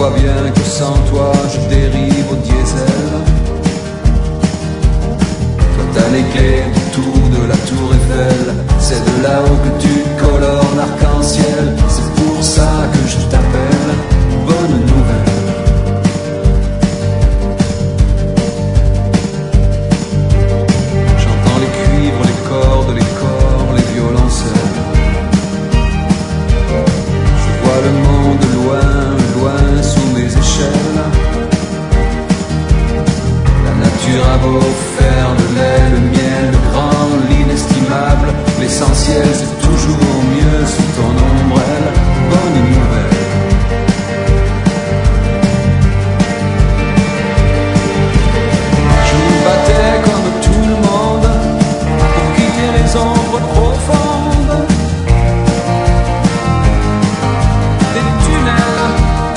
vois bien que sans toi je dérive au diesel. Toi t'as les clés du tour de la tour Eiffel, c'est de là-haut que tu colores l'arc-en-ciel. C'est pour ça que je t'appelle bonne nouvelle. J'entends les cuivres, les cordes, les corps, les violoncelles. Je vois le monde loin, loin sous mes échelles. La nature a beau faire le lait, le miel, le grand, l'inestimable, l'essentiel c'est toujours mieux sous ton ombrelle. Bonne nouvelle. Je me battais comme tout le monde pour quitter les ombres profondes des tunnels.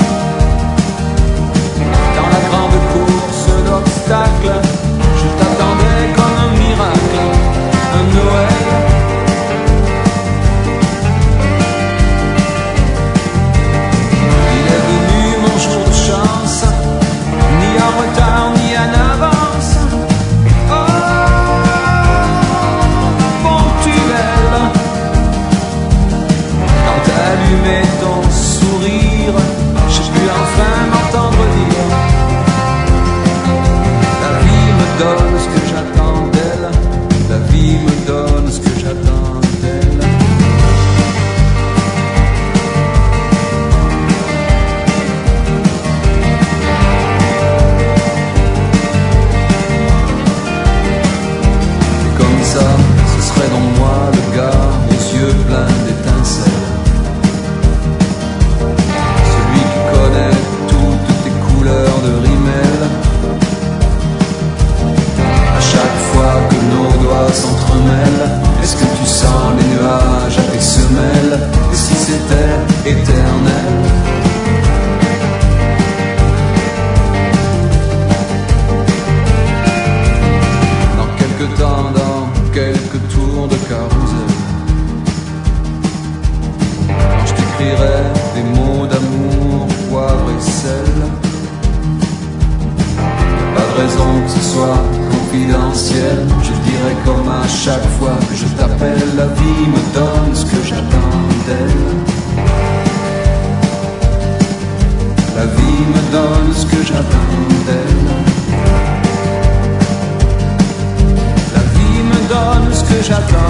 Dans la grande course d'obstacles, je t'attendais comme un miracle, un Noël. Il est venu mon jour de chance, ni en retard ni en avance. Oh, ponctuel. Quand t'as allumé ton sourire, j'ai pu enfin m'entendre dire: la vie me donne ce que j'attends d'elle. La vie me donne ce que j'attends d'elle. Et comme ça, ce serait donc moi le gars aux yeux pleins d'étincelles, celui qui connaît toutes tes couleurs de rimel. À chaque fois que nos doigts s'entremêlent, est-ce que tu sens les nuages à tes semelles? Et si c'était éternel? Dans quelques temps, dans quelques tours de carrousel, quand je t'écrirai des mots d'amour, poivre et sel, pas de raison que ce soit confidentiel. Je dirais comme à chaque fois que je t'appelle: la vie me donne ce que j'attends d'elle. La vie me donne ce que j'attends d'elle. La vie me donne ce que j'attends.